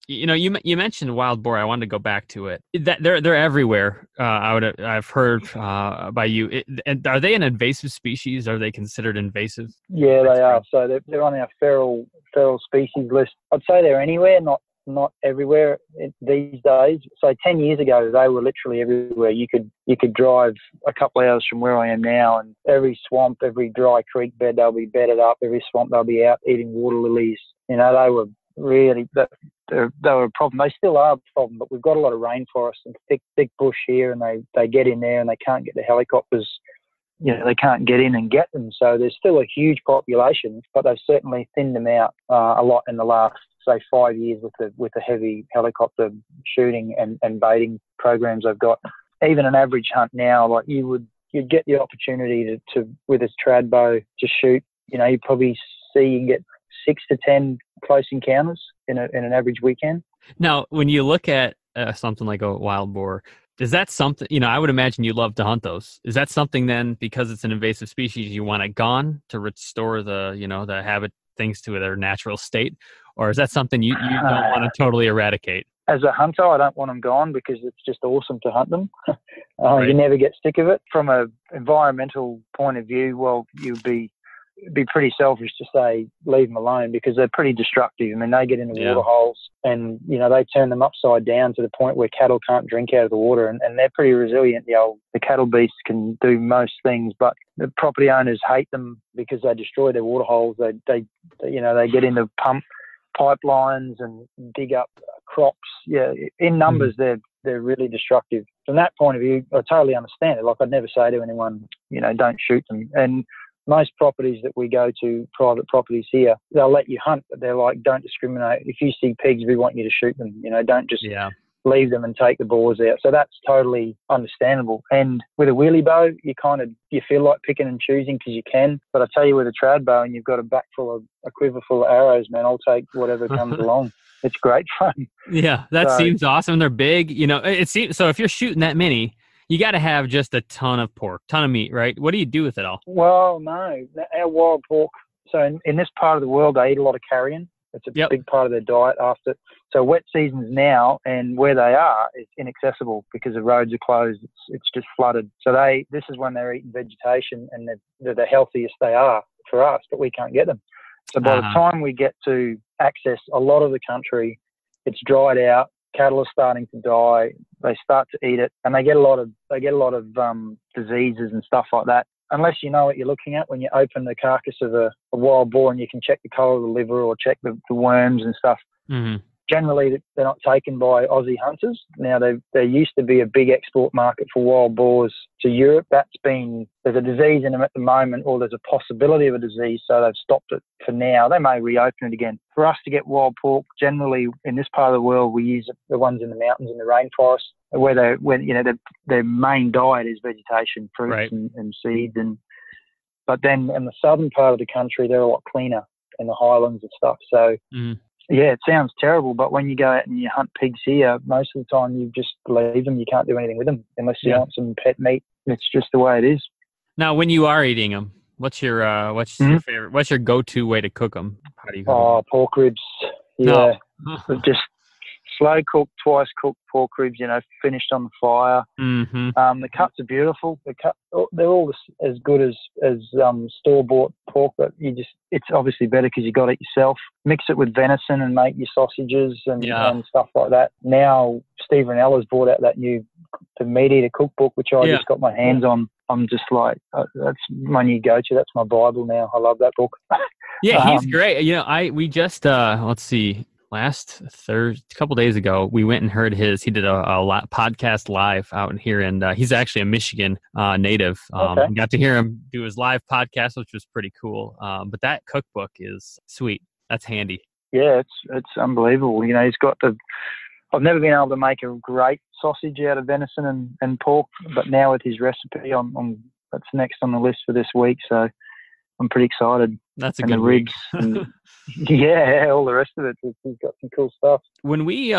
You know, you you mentioned wild boar. I wanted to go back to it. That they're they're everywhere. Uh, I would I've heard uh, by you. It, and are they an invasive species? Are they considered invasive? Yeah, they are. So they're, they're on our feral feral species list. I'd say they're anywhere, not not everywhere these days. So ten years ago, they were literally everywhere. You could you could drive a couple of hours from where I am now, and every swamp, every dry creek bed, they'll be bedded up. Every swamp, they'll be out eating water lilies. You know, they were really they, they were a problem. They still are a problem, but we've got a lot of rainforest and thick thick bush here, and they they get in there and they can't get the helicopters. You know, they can't get in and get them. So there's still a huge population, but they've certainly thinned them out uh, a lot in the last, say, five years with the with the heavy helicopter shooting and, and baiting programs they've got. Even an average hunt now, like you would, you'd get the opportunity to, to with a trad bow to shoot. You know, you probably see you can get six to ten close encounters in a in an average weekend. Now, when you look at uh, something like a wild boar, is that something, you know, I would imagine you love to hunt those. Is that something then, because it's an invasive species, you want it gone to restore the, you know, the habit things to their natural state? Or is that something you, you don't want to totally eradicate? As a hunter, I don't want them gone because it's just awesome to hunt them. uh, Right. You never get sick of it. From an environmental point of view, well, you'd be be pretty selfish to say leave them alone because they're pretty destructive. I mean, they get into Yeah. water holes and, you know, they turn them upside down to the point where cattle can't drink out of the water, and, and they're pretty resilient. The old, the cattle beasts can do most things, but the property owners hate them because they destroy their water holes. They, they, they you know, they get into pump pipelines and dig up crops. Yeah, in numbers, mm-hmm. they're they're really destructive. From that point of view, I totally understand it. Like, I'd never say to anyone, you know, don't shoot them. And most properties that we go to, private properties here, they'll let you hunt, but they're like, don't discriminate. If you see pigs, we want you to shoot them. You know, don't just Yeah. leave them and take the boars out. So that's totally understandable. And with a wheelie bow, you kind of, you feel like picking and choosing because you can. But I tell you, with a trad bow and you've got a back full of, a quiver full of arrows, man, I'll take whatever comes along. It's great fun. Yeah, that So- seems awesome. They're big. You know, it seems so. If you're shooting that many, you got to have just a ton of pork, ton of meat, right? What do you do with it all? Well, no, our wild pork. So in, in this part of the world, they eat a lot of carrion. It's a Yep. big part of their diet after. So wet seasons now, and where they are, is inaccessible because the roads are closed. It's it's just flooded. So they this is when they're eating vegetation, and they're, they're the healthiest they are for us, but we can't get them. So by Uh-huh. the time we get to access a lot of the country, it's dried out. Cattle are starting to die. They start to eat it, and they get a lot of they get a lot of um, diseases and stuff like that. Unless you know what you're looking at when you open the carcass of a, a wild boar, and you can check the colour of the liver or check the, the worms and stuff. Mm-hmm. Generally, they're not taken by Aussie hunters. Now, they there used to be a big export market for wild boars to Europe. That's been, there's a disease in them at the moment, or there's a possibility of a disease, so they've stopped it for now. They may reopen it again. For us to get wild pork, generally in this part of the world, we use the ones in the mountains, in the rainforest, where they, when you know, their, their main diet is vegetation, fruits Right. and, and seeds. And but then in the southern part of the country, they're a lot cleaner in the highlands and stuff. So. Mm-hmm. Yeah, it sounds terrible, but when you go out and you hunt pigs here, most of the time you just leave them. You can't do anything with them unless you Yeah. want some pet meat. It's just the way it is. Now, when you are eating them, what's your uh, what's Mhm. your favorite? What's your go-to way to cook them? How do you cook Oh, pork ribs. No. Yeah, them? just slow cooked, twice cooked pork ribs, you know, finished on the fire. Mm-hmm. Um, the cuts are beautiful. The cut, they're all as, as good as as um, store bought pork, but you just it's obviously better because you got it yourself. Mix it with venison and make your sausages and, Yeah. and stuff like that. Now Steve Rinella has brought out that new the Meat Eater cookbook, which I Yeah. just got my hands on. I'm just like uh, that's my new go-to. That's my Bible now. I love that book. Yeah, he's Um, great. You know, I we just uh, let's see. Last Thursday, a couple days ago, we went and heard his. He did a, a lot, podcast live out in here, and uh, he's actually a Michigan uh, native. Um, Okay. Got to hear him do his live podcast, which was pretty cool. Um, but that cookbook is sweet. That's handy. Yeah, it's it's unbelievable. You know, he's got the. I've never been able to make a great sausage out of venison and, and pork, but now with his recipe, I'm, I'm that's next on the list for this week. So I'm pretty excited. That's a and good the week. ribs. And, yeah, all the rest of it. He's got some cool stuff. When we uh,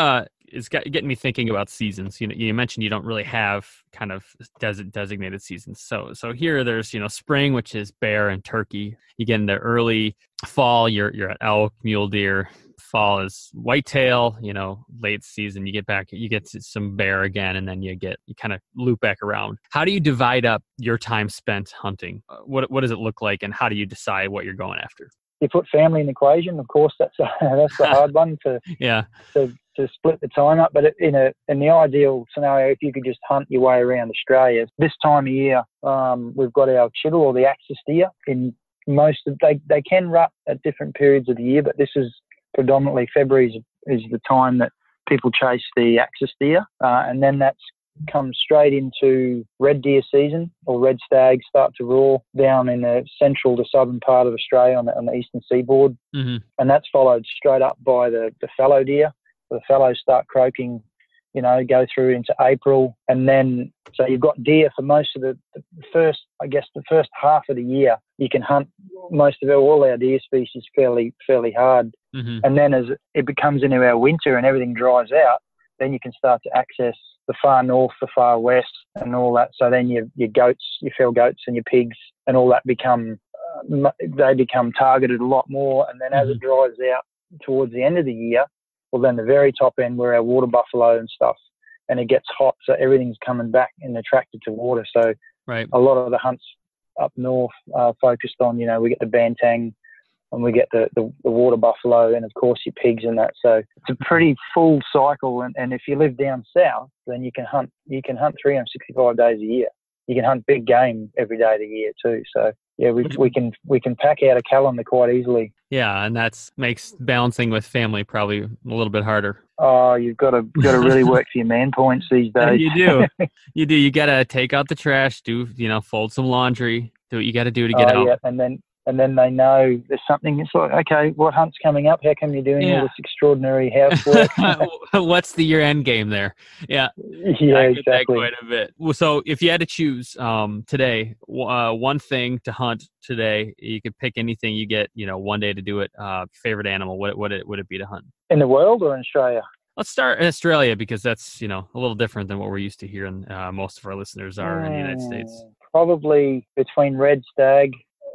it's got, getting me thinking about seasons. You know, you mentioned you don't really have kind of des- designated seasons. So, so here there's, you know, spring, which is bear and turkey. You get into early fall, you're, you're at elk, mule deer. Fall is whitetail, you know, late season, you get back, you get some bear again, and then you get, you kind of loop back around. How do you divide up your time spent hunting? What, what does it look like, and how do you decide what you're going after? You put family in the equation, of course, that's a, that's the hard one to, yeah. to to split the time up. But in a in the ideal scenario, if you could just hunt your way around Australia, this time of year, um, we've got our chital or the axis deer. In most of they they can rut at different periods of the year, but this is predominantly February is, is the time that people chase the axis deer, uh, and then that's comes straight into red deer season, or red stags start to roar down in the central to southern part of Australia on the, on the eastern seaboard. Mm-hmm. And that's followed straight up by the, the fallow deer. The fallows start croaking, you know, go through into April. And then, so you've got deer for most of the, the first, I guess, the first half of the year. You can hunt most of our, all our deer species fairly, fairly hard. Mm-hmm. And then as it becomes into our winter and everything dries out, then you can start to access the far north, the far west, and all that. So then your your goats, your fell goats, and your pigs, and all that become uh, they become targeted a lot more. And then mm-hmm. as it dries out towards the end of the year, well, then the very top end where our water buffalo and stuff, and it gets hot, so everything's coming back and attracted to water. So right. a lot of the hunts up north are focused on, you know, we get the bantang, and we get the, the, the water buffalo, and of course your pigs and that. So it's a pretty full cycle. And, and if you live down south, then you can hunt you can hunt three hundred sixty-five days a year. You can hunt big game every day of the year too. So yeah, we we can we can pack out a calendar quite easily. Yeah, and that's makes balancing with family probably a little bit harder. Oh, you've got to got to really work for your man points these days. You do, you do. You got to take out the trash, do you know, fold some laundry, do what you got to do to get oh, out. Yeah, and then. And then they know there's something. It's like, okay, what hunt's coming up? How come you're doing yeah. all this extraordinary housework? What's the year end game there? Yeah, yeah, I exactly. That quite a bit. Well, so if you had to choose um, today, uh, one thing to hunt today, you could pick anything. You get, you know, one day to do it. Uh, favorite animal? What would it would it be to hunt? In the world or in Australia? Let's start in Australia, because that's, you know, a little different than what we're used to hearing. Uh, most of our listeners are mm, in the United States. Probably between red stag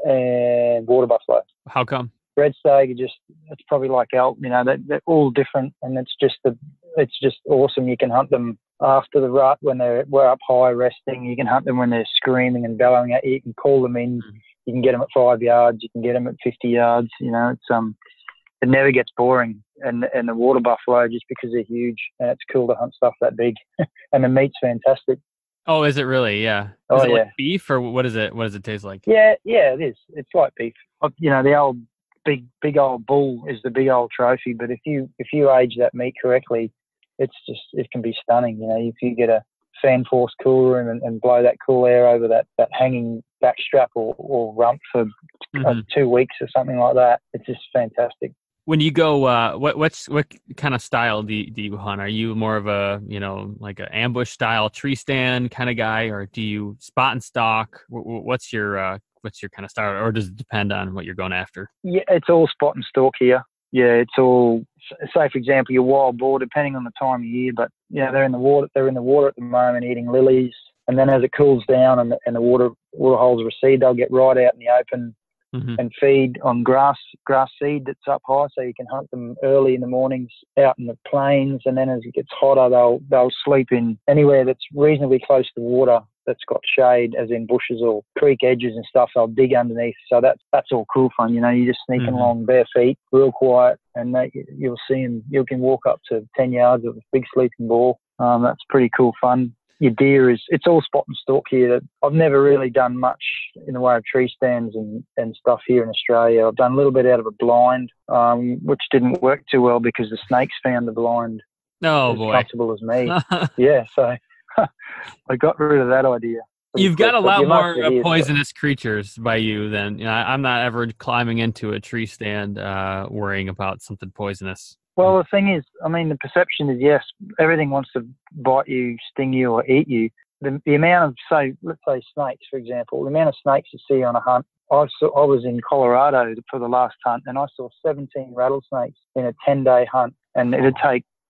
and water buffalo. How come? Red stag are just, it's probably like elk, you know, they're, they're all different, and it's just the, it's just awesome. You can hunt them after the rut when they're we're up high resting. You can hunt them when they're screaming and bellowing at you. You can call them in. You can get them at five yards. You can get them at fifty yards. You know, it's um, it never gets boring. And and the water buffalo, just because they're huge, and it's cool to hunt stuff that big, and the meat's fantastic. Oh, is it really? Yeah. Is oh, it yeah. like beef, or what is it? What does it taste like? Yeah, yeah, it is. It's like beef. You know, the old big, big old bull is the big old trophy. But if you if you age that meat correctly, it's just it can be stunning. You know, if you get a fan force cool room and, and blow that cool air over that, that hanging back strap or, or rump for mm-hmm. uh, two weeks or something like that, it's just fantastic. When you go, uh, what what's what kind of style do you, do you hunt? Are you more of a, you know, like an ambush style tree stand kind of guy, or do you spot and stalk? What's your uh, what's your kind of style, or does it depend on what you're going after? Yeah, it's all spot and stalk here. Yeah, it's all. Say for example, your wild boar, depending on the time of year, but yeah, you know, they're in the water. They're in the water at the moment, eating lilies, and then as it cools down and the, and the water water holes recede, they'll get right out in the open. Mm-hmm. And feed on grass grass seed that's up high, so you can hunt them early in the mornings out in the plains, and then as it gets hotter, they'll they'll sleep in anywhere that's reasonably close to water that's got shade, as in bushes or creek edges and stuff. They'll dig underneath, so that's that's all cool fun. You know, you're just sneaking mm-hmm. along bare feet, real quiet, and they, you'll see them. You can walk up to ten yards of a big sleeping boar. Um, that's pretty cool fun. Your deer is, it's all spot and stalk here. I've never really done much in the way of tree stands and, and stuff here in Australia. I've done a little bit out of a blind, um, which didn't work too well because the snakes found the blind oh, as boy. comfortable as me. yeah, so I got rid of that idea. You've got a lot more uh, here, poisonous so. creatures by you than, you know, I'm not ever climbing into a tree stand uh, worrying about something poisonous. Well, the thing is, I mean, the perception is, yes, everything wants to bite you, sting you, or eat you. The, the amount of, say, let's say snakes, for example, the amount of snakes you see on a hunt. I saw, I was in Colorado for the last hunt, and I saw seventeen rattlesnakes in a ten-day hunt, and it'd take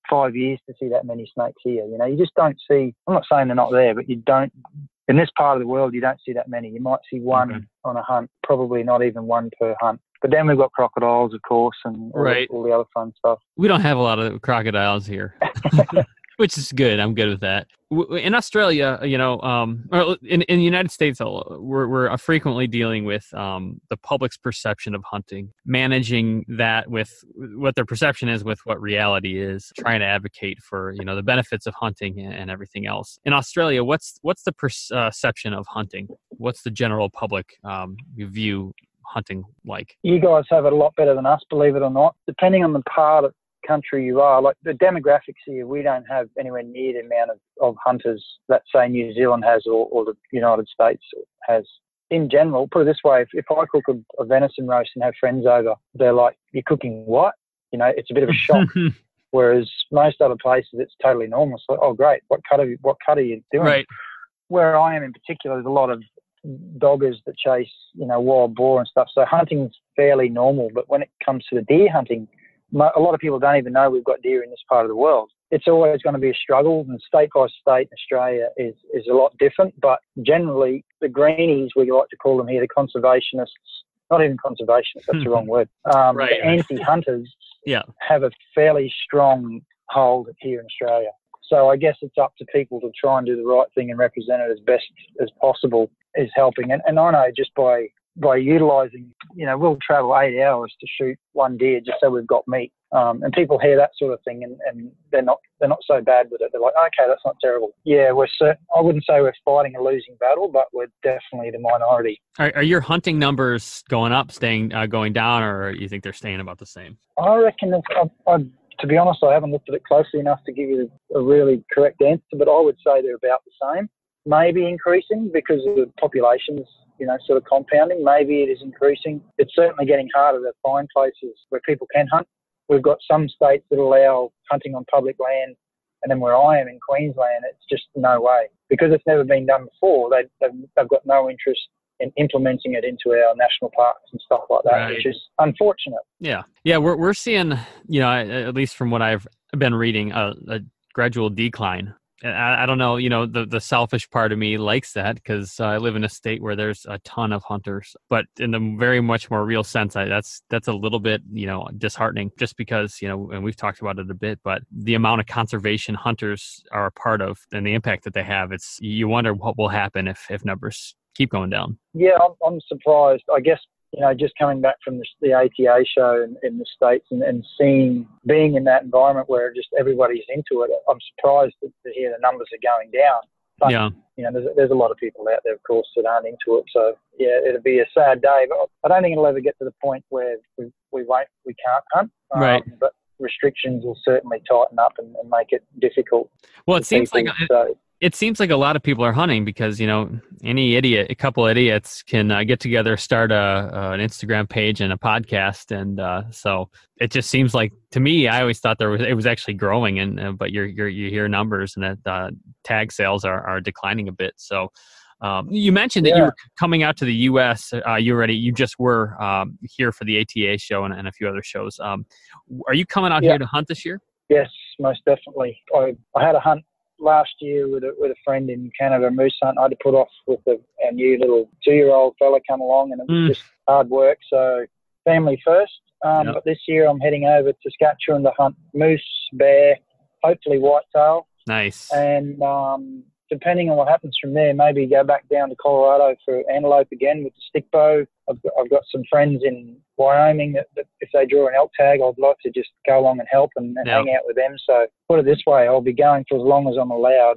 five years to see that many snakes here. You know, you just don't see, I'm not saying they're not there, but you don't, in this part of the world, you don't see that many. You might see one okay. on a hunt, probably not even one per hunt. But then we've got crocodiles, of course, and all, right. the, all the other fun stuff. We don't have a lot of crocodiles here, which is good. I'm good with that. In Australia, you know, um, or in, in the United States, we're, we're frequently dealing with um, the public's perception of hunting, managing that with what their perception is with what reality is, trying to advocate for, you know, the benefits of hunting and, and everything else. In Australia, what's what's the perception of hunting? What's the general public um, view hunting like? You guys have it a lot better than us, believe it or not. Depending on the part of country you are, like the demographics here, we don't have anywhere near the amount of, of hunters that say New Zealand has or, or the United States has. In general, put it this way, if, if I cook a, a venison roast and have friends over, they're like, you're cooking what? You know, it's a bit of a shock. Whereas most other places, it's totally normal. It's like, oh, great, what cut are you, what cut are you doing? Right. Where I am in particular, there's a lot of doggers that chase, you know, wild boar and stuff. So hunting's fairly normal. But when it comes to the deer hunting, a lot of people don't even know we've got deer in this part of the world. It's always going to be a struggle, and state by state in Australia is, is a lot different. But generally, the greenies, we like to call them here, the conservationists, not even conservationists, that's the wrong word, um, right. the anti-hunters yeah. have a fairly strong hold here in Australia. So I guess it's up to people to try and do the right thing and represent it as best as possible is helping. And, and I know just by by utilising, you know, we'll travel eight hours to shoot one deer just so we've got meat. Um, and people hear that sort of thing and, and they're not they're not so bad with it. They're like, okay, that's not terrible. Yeah, we're certain, I wouldn't say we're fighting a losing battle, but we're definitely the minority. Are, are your hunting numbers going up, staying uh, going down, or you think they're staying about the same? I reckon, if I, I, to be honest, I haven't looked at it closely enough to give you a really correct answer, but I would say they're about the same. Maybe increasing because of the populations, you know, sort of compounding. Maybe it is increasing. It's certainly getting harder to find places where people can hunt. We've got some states that allow hunting on public land, and then where I am in Queensland, it's just no way. Because it's never been done before, they, they've, they've got no interest in implementing it into our national parks and stuff like that, right. which is unfortunate. Yeah. Yeah, we're we're seeing, you know, at least from what I've been reading, a, a gradual decline. I, I don't know, you know, the, the selfish part of me likes that because uh, I live in a state where there's a ton of hunters. But in the very much more real sense, I, that's that's a little bit, you know, disheartening just because, you know, and we've talked about it a bit, but the amount of conservation hunters are a part of and the impact that they have, it's you wonder what will happen if, if numbers keep going down. Yeah, I'm, I'm surprised. I guess, you know, just coming back from the, the A T A show in, in the States and, and seeing, being in that environment where just everybody's into it, I'm surprised to, to hear the numbers are going down. But, yeah. you know, there's, there's a lot of people out there, of course, that aren't into it. So, yeah, it'll be a sad day. But I don't think it'll ever get to the point where we, we won't, we can't hunt. Um, right. But restrictions will certainly tighten up and, and make it difficult. Well, it seems people, like... so. It seems like a lot of people are hunting because, you know, any idiot, a couple of idiots can uh, get together, start a, uh, an Instagram page and a podcast. And uh, so it just seems like, to me, I always thought there was, it was actually growing. And uh, but you're, you're, you hear numbers and that uh, tag sales are, are declining a bit. So um, you mentioned that yeah. you were coming out to the U S. Uh, you already, you just were um, here for the A T A show and, and a few other shows. Um, are you coming out yeah. here to hunt this year? Yes, most definitely. I, I had a hunt last year with a, with a friend in Canada, a moose hunt. I had to put off with a, a new little two-year-old fella come along, and it was mm. just hard work. So family first. Um, yep. But this year I'm heading over to Saskatchewan to hunt moose, bear, hopefully whitetail. Nice. And um, depending on what happens from there, maybe go back down to Colorado for antelope again with the stick bow. I've got, I've got some friends in Wyoming that, that if they draw an elk tag, I'd like to just go along and help and, and yep. hang out with them. So put it this way, I'll be going for as long as I'm allowed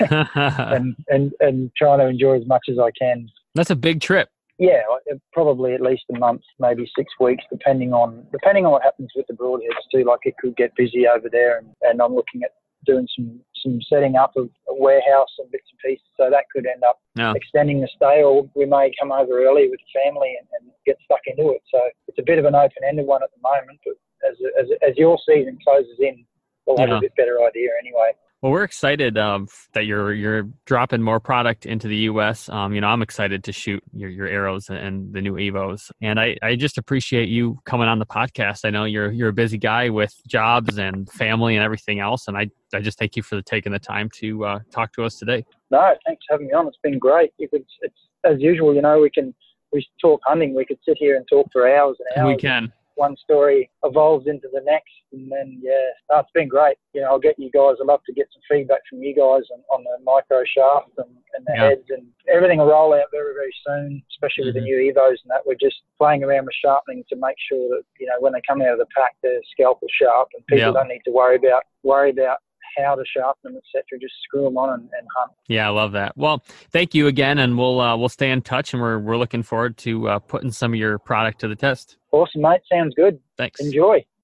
and, and, and trying to enjoy as much as I can. That's a big trip. Yeah, probably at least a month, maybe six weeks, depending on depending on what happens with the broadheads too. Like it could get busy over there, and, and I'm looking at doing some, some setting up of a warehouse and bits and pieces. So that could end up no. extending the stay, or we may come over early with the family and, and get stuck into it. So it's a bit of an open-ended one at the moment, but as as, as your season closes in, we'll have yeah. a bit better idea anyway. Well, we're excited um, that you're you're dropping more product into the U S. Um, you know, I'm excited to shoot your, your arrows and the new Evos, and I, I just appreciate you coming on the podcast. I know you're you're a busy guy with jobs and family and everything else, and I, I just thank you for the, taking the time to uh, talk to us today. No, thanks for having me on. It's been great. It's, it's as usual. You know, we can we talk hunting. We could sit here and talk for hours and hours. We can. One story evolves into the next, and then yeah, no, it's been great. You know, I'll get you guys. I'd love to get some feedback from you guys on, on the micro shaft and, and the yeah. heads, and everything will roll out very very soon. Especially mm-hmm. with the new Evos and that. We're just playing around with sharpening to make sure that you know when they come out of the pack, their scalp is sharp, and people yeah. don't need to worry about worry about how to sharpen them, et cetera. Just screw them on and, and hunt. Yeah, I love that. Well, thank you again, and we'll uh, we'll stay in touch, and we're we're looking forward to uh, putting some of your product to the test. Awesome, mate. Sounds good. Thanks. Enjoy.